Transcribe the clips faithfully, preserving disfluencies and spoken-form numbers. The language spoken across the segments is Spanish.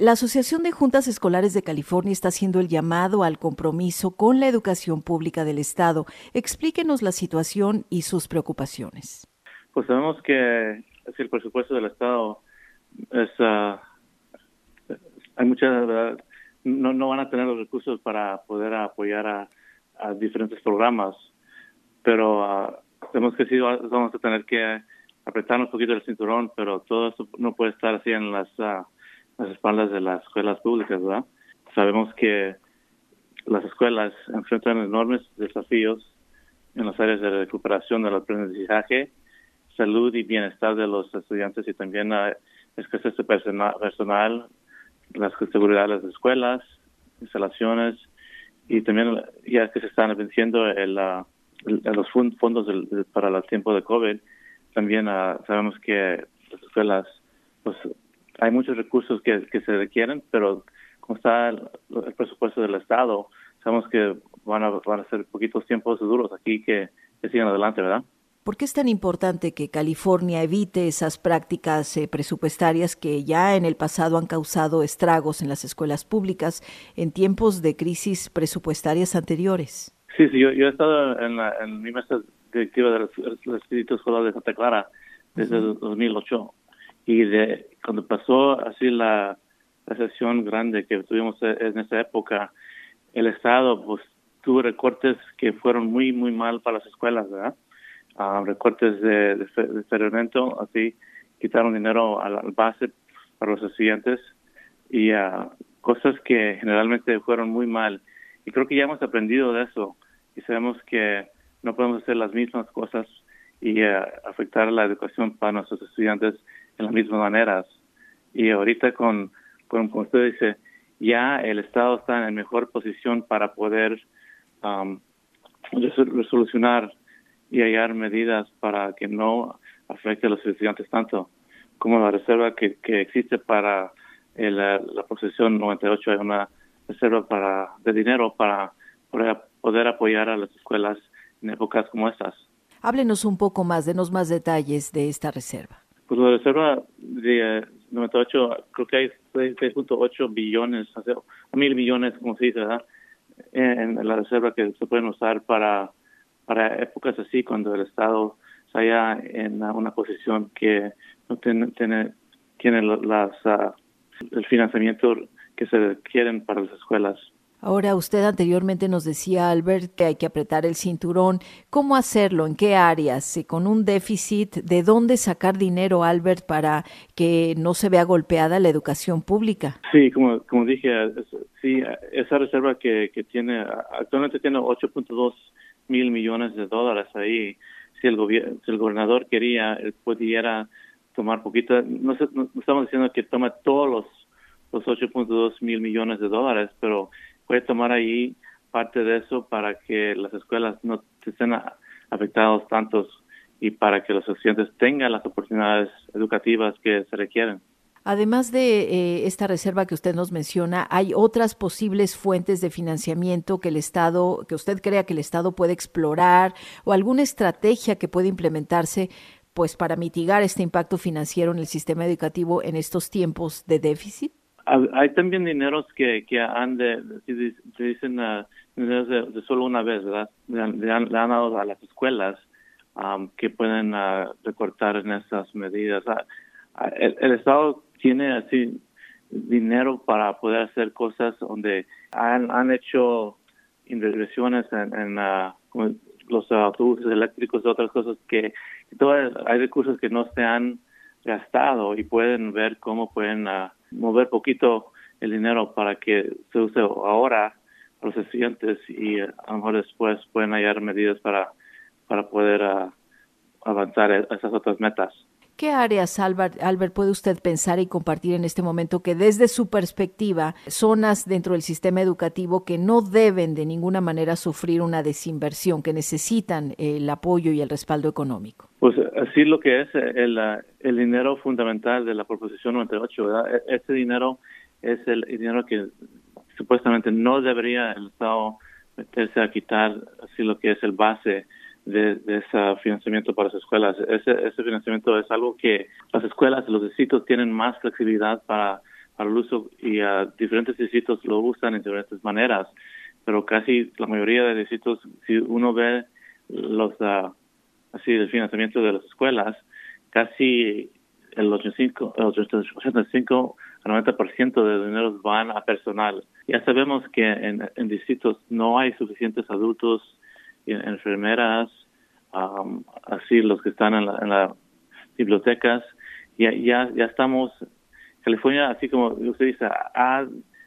La Asociación de Juntas Escolares de California está haciendo el llamado al compromiso con la educación pública del Estado. Explíquenos la situación y sus preocupaciones. Pues sabemos que si el presupuesto del Estado es, uh, hay mucha, ¿verdad? No, no van a tener los recursos para poder apoyar a, a diferentes programas, pero uh, sabemos que sí vamos a tener que apretarnos un poquito el cinturón, pero todo esto no puede estar así en las, uh, las espaldas de las escuelas públicas, ¿verdad? Sabemos que las escuelas enfrentan enormes desafíos en las áreas de recuperación del aprendizaje, salud y bienestar de los estudiantes y también uh, escasez de personal, personal, la seguridad de las escuelas, instalaciones y también ya que se están venciendo el, uh, el, los fondos del, del, para el tiempo de COVID, también uh, sabemos que las escuelas, pues hay muchos recursos que, que se requieren, pero como está el, el presupuesto del Estado, sabemos que van a, van a ser poquitos tiempos duros aquí que, que sigan adelante, ¿verdad? ¿Por qué es tan importante que California evite esas prácticas eh, presupuestarias que ya en el pasado han causado estragos en las escuelas públicas en tiempos de crisis presupuestarias anteriores? Sí, sí, yo, yo he estado en, la, en mi mesa directiva del Distrito Escolar de Santa Clara desde uh-huh. el dos mil ocho y de cuando pasó así la recesión grande que tuvimos en esa época, el Estado pues tuvo recortes que fueron muy, muy mal para las escuelas, ¿verdad? Uh, recortes de, de, de experimento, así quitaron dinero a la base para los estudiantes y uh, cosas que generalmente fueron muy mal. Y creo que ya hemos aprendido de eso y sabemos que no podemos hacer las mismas cosas y uh, afectar la educación para nuestros estudiantes en las mismas maneras. Y ahorita con, con como usted dice, ya el Estado está en mejor posición para poder um, resolucionar y hallar medidas para que no afecte a los estudiantes tanto, como la reserva que, que existe para el, la Procesión noventa y ocho, hay una reserva para de dinero para poder, poder apoyar a las escuelas en épocas como estas. Háblenos un poco más, denos más detalles de esta reserva. Pues la reserva de eh, noventa y ocho, creo que hay seis punto ocho billones, o sea, mil millones, como se dice, ¿verdad? En, en la reserva que se pueden usar para para épocas así, cuando el Estado se halla en una posición que no tiene, tiene, tiene las, uh, el financiamiento que se requieren para las escuelas. Ahora, usted anteriormente nos decía, Albert, que hay que apretar el cinturón. ¿Cómo hacerlo? ¿En qué áreas? ¿Con un déficit? ¿De dónde sacar dinero, Albert, para que no se vea golpeada la educación pública? Sí, como, como dije, sí, esa reserva que, que tiene, actualmente tiene ocho punto dos mil millones de dólares ahí. Si el gobierno, si el gobernador quería, él pudiera tomar poquito. No, no, no estamos diciendo que tome todos los, los ocho punto dos mil millones de dólares, pero puede tomar ahí parte de eso para que las escuelas no estén afectadas tantos y para que los estudiantes tengan las oportunidades educativas que se requieren. Además de eh, esta reserva que usted nos menciona, ¿hay otras posibles fuentes de financiamiento que el Estado, que usted crea que el Estado puede explorar o alguna estrategia que puede implementarse pues para mitigar este impacto financiero en el sistema educativo en estos tiempos de déficit? Hay también dineros que, que han de, se dicen uh, dineros de, de solo una vez, ¿verdad? Le han, le han, le han dado a las escuelas um, que pueden uh, recortar en esas medidas. Uh, el, el Estado tiene así dinero para poder hacer cosas donde han, han hecho inversiones en, en uh, los autobuses eléctricos y otras cosas que, que todavía hay recursos que no se han gastado y pueden ver cómo pueden uh, mover poquito el dinero para que se use ahora a los estudiantes y uh, a lo mejor después pueden hallar medidas para, para poder uh, avanzar esas otras metas. ¿Qué áreas, Albert, Albert, puede usted pensar y compartir en este momento que desde su perspectiva, zonas dentro del sistema educativo que no deben de ninguna manera sufrir una desinversión, que necesitan el apoyo y el respaldo económico? Pues así lo que es el, el dinero fundamental de la Proposición noventa y ocho, ¿verdad? Este dinero es el dinero que supuestamente no debería el Estado meterse a quitar, así lo que es el base De, de ese financiamiento para las escuelas. Ese, ese financiamiento es algo que las escuelas, los distritos tienen más flexibilidad para para el uso y uh, diferentes distritos lo usan en diferentes maneras, pero casi la mayoría de distritos, si uno ve los uh, así el financiamiento de las escuelas, casi el ochenta y cinco, el ochenta y cinco a noventa por ciento de dinero van a personal. Ya sabemos que en, en distritos no hay suficientes adultos, enfermeras, um, así los que están en las la bibliotecas. Ya, ya, ya estamos, California, así como usted dice, ha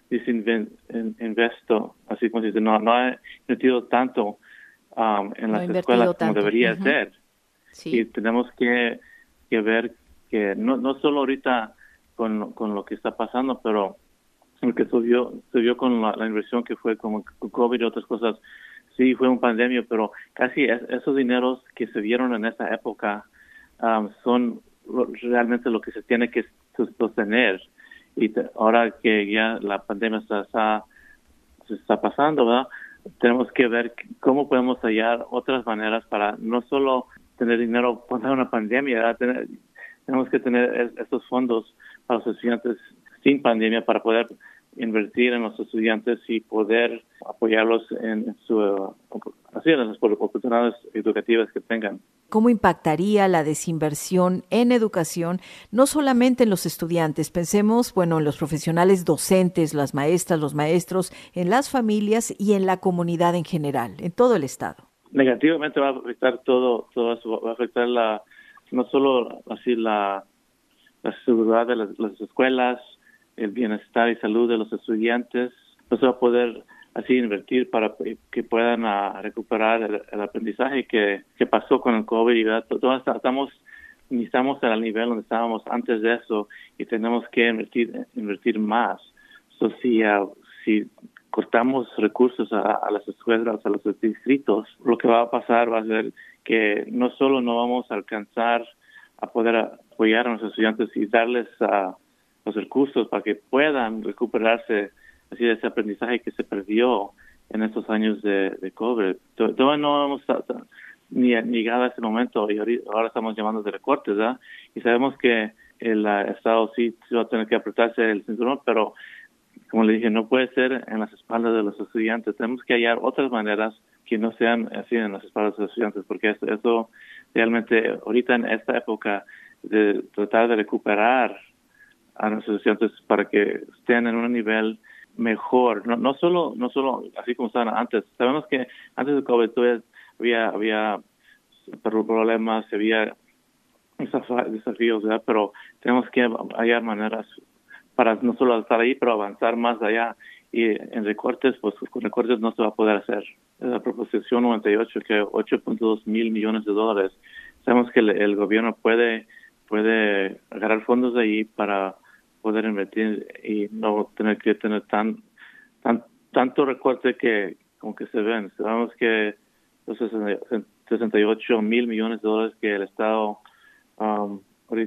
desinvesto, así como se dice, no, no ha invertido tanto um, en no las escuelas como tanto. debería Uh-huh. ser. Sí. Y tenemos que, que ver que no, no solo ahorita con, con lo que está pasando, pero lo que se vio, se vio con la, la inversión que fue con COVID y otras cosas. Sí, fue una pandemia, pero casi es, esos dineros que se vieron en esa época um, son realmente lo que se tiene que sostener. Y te, ahora que ya la pandemia está, está, se está pasando, ¿verdad? Tenemos que ver cómo podemos hallar otras maneras para no solo tener dinero cuando hay una pandemia, tener, tenemos que tener estos fondos para los estudiantes sin pandemia para poder invertir en los estudiantes y poder apoyarlos en su así en las oportunidades educativas que tengan. ¿Cómo impactaría la desinversión en educación, no solamente en los estudiantes? Pensemos, bueno, en los profesionales docentes, las maestras, los maestros, en las familias y en la comunidad en general, en todo el estado. Negativamente va a afectar todo, todo eso, va a afectar la, no solo así la, la seguridad de las, las escuelas, el bienestar y salud de los estudiantes, no se va a poder así invertir para que puedan uh, recuperar el, el aprendizaje que, que pasó con el COVID. Y todos estamos, ni estamos al nivel donde estábamos antes de eso y tenemos que invertir, invertir más. So, si, uh, si cortamos recursos a, a las escuelas, a los distritos, lo que va a pasar va a ser que no solo no vamos a alcanzar a poder apoyar a los estudiantes y darles uh, los recursos para que puedan recuperarse así de ese aprendizaje que se perdió en estos años de, de COVID. Todavía no hemos ni llegado a ese momento y ahora estamos llamando de recortes, ¿verdad? Y sabemos que el uh, Estado sí va a tener que apretarse el cinturón, pero como le dije, no puede ser en las espaldas de los estudiantes. Tenemos que hallar otras maneras que no sean así en las espaldas de los estudiantes, porque eso, eso realmente ahorita en esta época de tratar de recuperar a nuestros estudiantes para que estén en un nivel mejor, no, no solo no solo así como estaban antes. Sabemos que antes de COVID todavía había había problemas, había desafíos, ¿verdad? Pero tenemos que hallar maneras para no solo estar ahí, pero avanzar más allá. Y en recortes, pues con recortes no se va a poder hacer. La proposición noventa y ocho, que ocho punto dos mil millones de dólares. Sabemos que el, el gobierno puede puede agarrar fondos de ahí para poder invertir y no tener que tener tan, tan tanto recorte que como que se ven. Sabemos que los sesenta y ocho mil millones de dólares que el Estado um,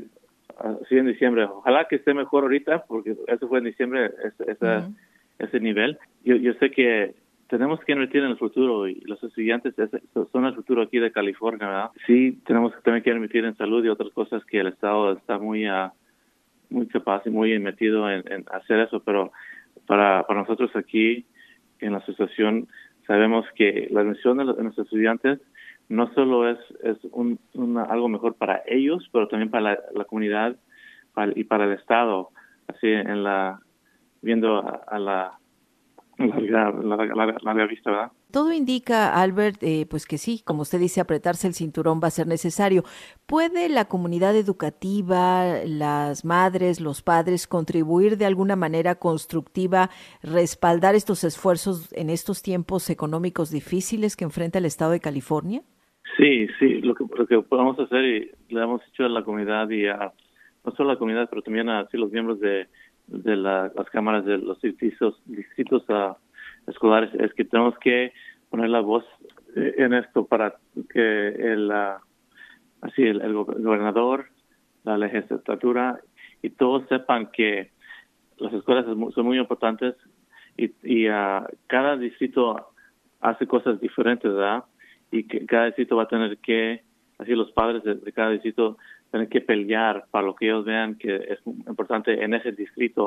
así en diciembre, ojalá que esté mejor ahorita, porque eso fue en diciembre, ese, ese, uh-huh. ese nivel. Yo, yo sé que tenemos que invertir en el futuro y los estudiantes son el futuro aquí de California, ¿verdad? Sí, tenemos que también que invertir en salud y otras cosas que el Estado está muy uh, muy capaz y muy metido en, en hacer eso, pero para, para nosotros aquí en la asociación sabemos que la admisión de, los, de nuestros estudiantes no solo es, es un, una, algo mejor para ellos, pero también para la, la comunidad para, y para el Estado, así en la viendo a, a la larga, larga, larga, larga vista, ¿verdad? Todo indica, Albert, eh, pues que sí, como usted dice, apretarse el cinturón va a ser necesario. ¿Puede la comunidad educativa, las madres, los padres, contribuir de alguna manera constructiva, respaldar estos esfuerzos en estos tiempos económicos difíciles que enfrenta el Estado de California? Sí, sí, lo que, lo que podemos hacer y le hemos dicho a la comunidad y a, no solo a la comunidad, pero también a sí, los miembros de, de la, las cámaras de los distritos, distritos uh, escolares, es que tenemos que poner la voz en esto para que el, uh, así el, el gobernador, la legislatura y todos sepan que las escuelas son muy importantes y, y uh, cada distrito hace cosas diferentes, ¿verdad? Y que cada distrito va a tener que, así los padres de, de cada distrito tienen que pelear para lo que ellos vean que es importante en ese distrito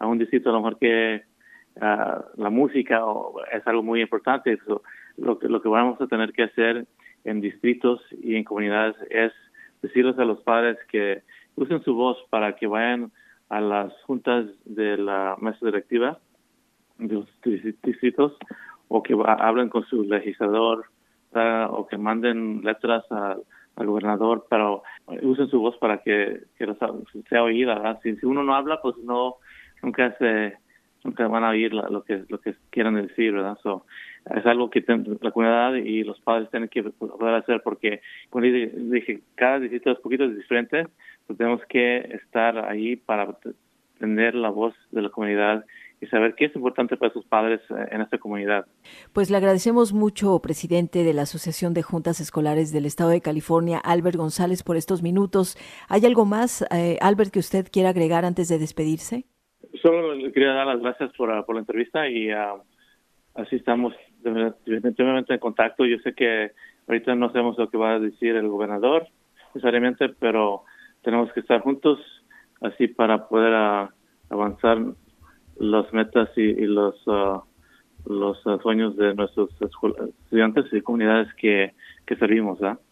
a un distrito a lo mejor que uh, la música o, es algo muy importante. So, lo, que, lo que vamos a tener que hacer en distritos y en comunidades es decirles a los padres que usen su voz para que vayan a las juntas de la mesa directiva de los distritos o que va, hablen con su legislador uh, o que manden letras a, al gobernador, pero usen su voz para que, que sea oída, ¿verdad? Si, si uno no habla, pues no nunca se nunca van a oír la, lo que lo que quieran decir, ¿verdad? So, es algo que ten, la comunidad y los padres tienen que poder hacer porque, como dije, cada distrito es un poquito diferente, pues tenemos que estar ahí para tener la voz de la comunidad y saber qué es importante para sus padres en esta comunidad. Pues le agradecemos mucho, presidente de la Asociación de Juntas Escolares del Estado de California, Albert González, por estos minutos. ¿Hay algo más, eh, Albert, que usted quiera agregar antes de despedirse? Solo le quería dar las gracias por, uh, por la entrevista y uh, así estamos definitivamente en contacto. Yo sé que ahorita no sabemos lo que va a decir el gobernador necesariamente, pero tenemos que estar juntos así para poder uh, avanzar las metas y, y los uh, los uh, sueños de nuestros estudiantes y comunidades que, que servimos, ¿verdad?